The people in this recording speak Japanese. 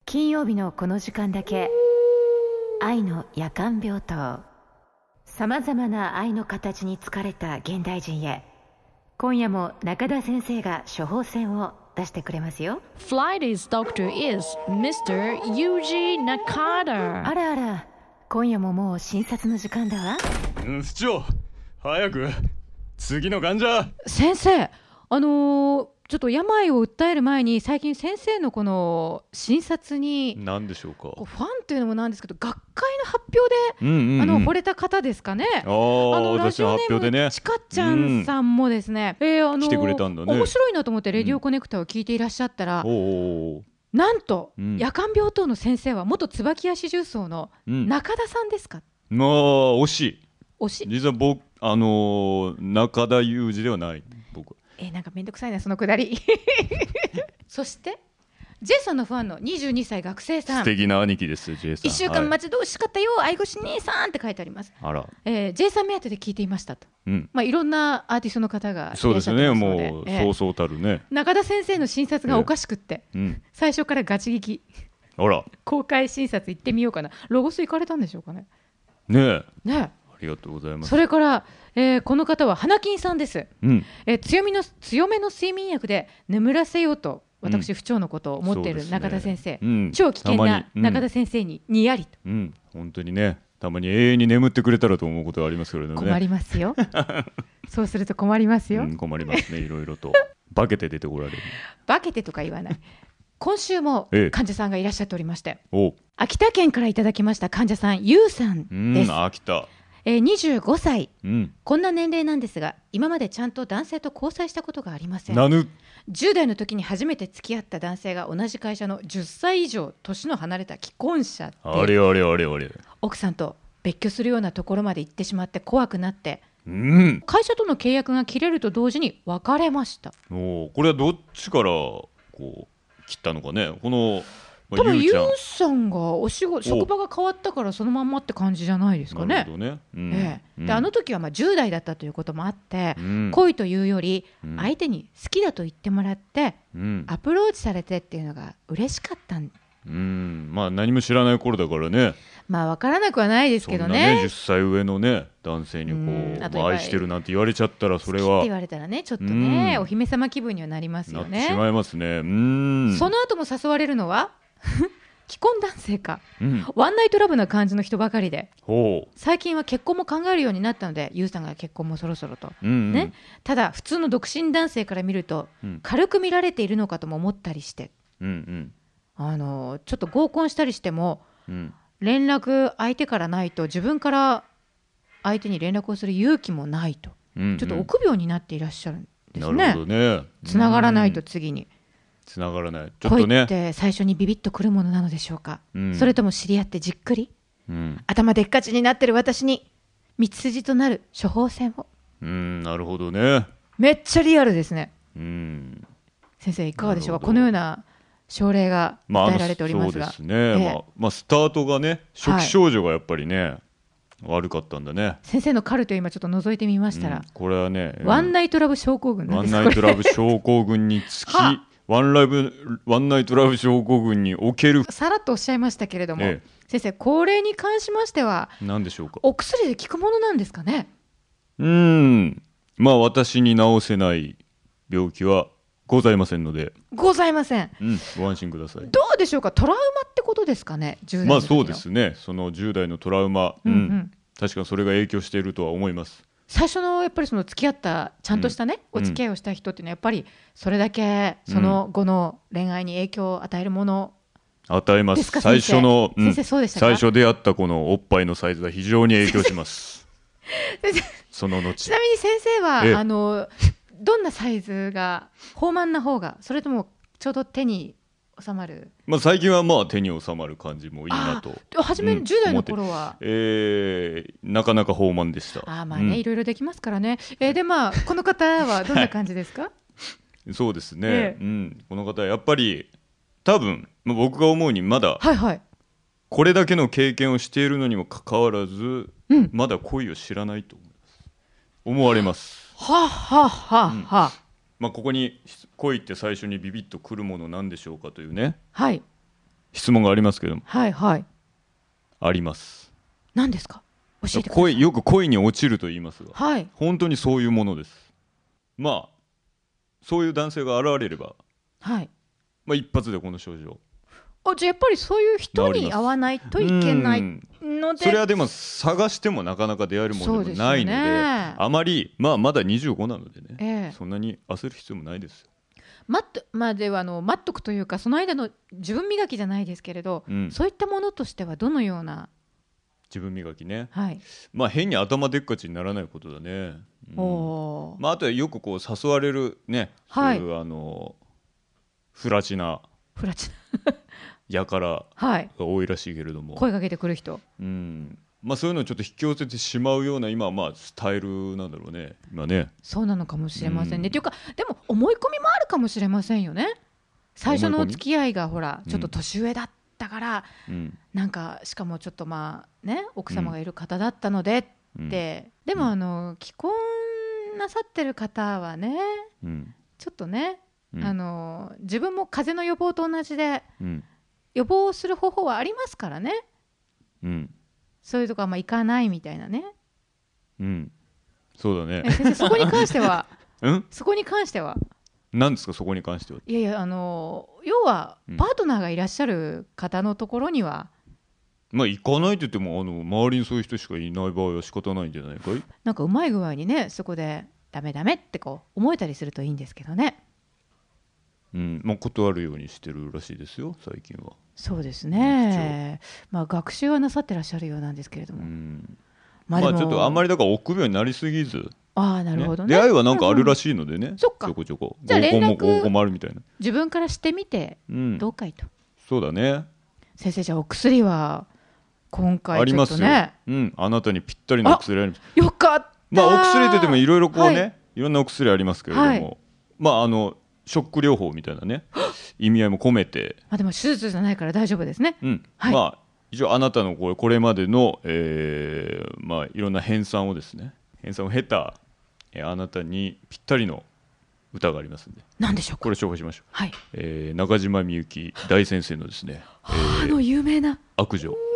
金曜日のこの時間だけ愛の夜間病棟。さまざまな愛の形に疲れた現代人へ、今夜も中田先生が処方箋を出してくれますよ。 Friday's doctor is Mr. Yuji Nakata。 あらあら、今夜ももう診察の時間だわ。 不調、早く次の患者。 先生、ちょっと病を訴える前に最近先生のこの診察に何でしょうか。 ファンっていうのもなんですけど、学会の発表で、惚れた方ですかね。ラジ私のオネー発表でね、 ムちかちゃんさんもですね、 来てくれたんだね。 面白いなと思ってレディオコネクタを聞いていらっしゃったら、 おなんと、夜間病棟の先生は元椿足重曹の中田さんですか。 まあ惜しい。実は僕中田裕二ではない僕。 なんかめんどくさいなそのくだりそしてジェイソンのファンの22歳学生さん、 素敵な兄貴ですジェイさん。 1週間待ち遠しかったよ、愛越し兄さんって書いてあります。 あら、 ジェイさん目当てで聞いていましたと、いろんなアーティストの方がいらっしゃってますので。 そうですね、もうそうそうたるね。 中田先生の診察がおかしくって、最初からガチ聞き。 あら、 公開診察行ってみようかな。ロゴス行かれたんでしょうかね。 ねえ、 ありがとうございます。 それから、この方は花金さんです、強めの睡眠薬で眠らせようと私、不調のことを思っている中田先生、超危険な中田先生ににやりと、 本当にね、たまに永遠に眠ってくれたらと思うことがありますけどね。 困りますよそうすると困りますよ、 困りますね、いろいろと化けて出てこられる。 化けてとか言わない今週も患者さんがいらっしゃっておりまして、秋田県からいただきました患者さん、ゆうさんです。 秋田、 25歳、こんな年齢なんですが、今までちゃんと男性と交際したことがありません。10代の時に初めて付き合った男性が同じ会社の10歳以上年の離れた既婚者で、奥さんと別居するようなところまで行ってしまって怖くなって、会社との契約が切れると同時に別れました。 これはどっちからこう切ったのかね。この多分ユウさんが職場が変わったからそのまんまって感じじゃないですかね。であの時は10代だったということもあって、恋というより相手に好きだと言ってもらって、アプローチされてっていうのが嬉しかったん。 何も知らない頃だからね。 分からなくはないですけどね。 そんなね、10歳上のね男性に愛してるなんて言われちゃったら、それは好きって言われたらね、ちょっとね、お姫様気分にはなりますよね。 なってしまいますね。 その後も誘われるのは既婚男性か、ワンナイトラブな感じの人ばかりで、最近は結婚も考えるようになったので、ユウさんが結婚もそろそろと、ただ普通の独身男性から見ると、軽く見られているのかとも思ったりして、ちょっと合コンしたりしても、連絡相手からないと自分から相手に連絡をする勇気もないと、ちょっと臆病になっていらっしゃるんですね。 なるほどね。 繋がらないと次につながらない。ちょっとね、 恋って最初にビビッとくるものなのでしょうか、それとも知り合ってじっくり、頭でっかちになってる私に道筋となる処方箋を。 なるほどね。 めっちゃリアルですね。先生いかがでしょうか。このような症例が伝えられておりますが、 そうですね、スタートがね、初期症状がやっぱりね、悪かったんだね。 先生のカルテを今ちょっと覗いてみましたら、 これはね、 ワンナイトラブ症候群なんです。 ワンナイトラブ症候群につきワンナイトラブ症候群における、 さらっとおっしゃいましたけれども、先生、これに関しましては何でしょうか。 お薬で効くものなんですかね。 私に治せない病気はございませんので。 ございません、 ご安心ください。 どうでしょうか。トラウマってことですかね。10代の時のそうですね、その10代のトラウマ、確かにそれが影響しているとは思います。 最初のやっぱりその付き合ったちゃんとしたね、お付き合いをした人っていうのはやっぱりそれだけその後の恋愛に影響を与えるもの与えます。最初の、最初出会ったこのおっぱいのサイズが非常に影響しますその後。 ちなみに先生はどんなサイズが豊満な方が、それともちょうど手に収まる。 最近は手に収まる感じもいいなと。 初め10代の頃は、 なかなか豊満でした。 いろいろできますからね。でこの方はどんな感じですか。 そうですね、この方はやっぱり多分、僕が思うにまだ、これだけの経験をしているのにもかかわらず、まだ恋を知らないと思われます。ここに恋って最初にビビッとくるものなんでしょうかというね、 質問がありますけども。 はいはい。 あります。 何ですか、教えてください。 よく恋に落ちると言いますが、 はい、 本当にそういうものです。まあそういう男性が現れれば、 はい、 まあ、一発でこの症状。 じゃあやっぱりそういう人に会わないといけないので、 それはでも探してもなかなか出会えるものでもないので、あまり、まだ25なのでね、そんなに焦る必要もないですよ。 では待っとくというか、その間の自分磨きじゃないですけれど、そういったものとしてはどのような。 自分磨きね、 はい、 変に頭でっかちにならないことだね。あとはよくこう誘われるね、はい、そういうフラチナやからが多いらしいけれども、 声かけてくる人、 そういうのをちょっと引き寄せてしまうような今はスタイルなんだろうね、今ね。 そうなのかもしれませんね。というかでも思い込みもあるかもしれませんよね。最初のお付き合いがほらちょっと年上だったから、なんかしかもちょっと奥様がいる方だったのでって、でも既婚なさってる方はね、ちょっとね、自分も風邪の予防と同じで、予防する方法はありますからね、そういうとこは行かないみたいなね。 そうだね。 先生、そこに関してはそこに関しては何ですか。そこに関しては、 いや要はパートナーがいらっしゃる方のところには、 行かないと言っても周りにそういう人しかいない場合は仕方ないんじゃないかい。 なんかうまい具合にね、そこでダメダメって思えたりするといいんですけどね。 断るようにしてるらしいですよ、最近は。 そうですね。学習はなさってらっしゃるようなんですけれども、 ちょっとあんまりだから臆病になりすぎず、 なるほどね。 出会いはなんかあるらしいのでね、ちょこちょこじゃあ連絡合コンもあるみたいな、 自分からしてみてどうかいと。 そうだね。 先生、じゃあお薬は今回ちょっとね。 ありますよ。あなたにぴったりのお薬あります。 よかった。 お薬って言ってもいろいろいろんなお薬ありますけれども、ショック療法みたいなね意味合いも込めて、 でも手術じゃないから大丈夫ですね。 一応あなたのこれまでの、いろんな編纂を経た、あなたにぴったりの歌がありますので、 何でしょうか。 これ紹介しましょう。中島みゆき大先生のですね、 有名な悪女。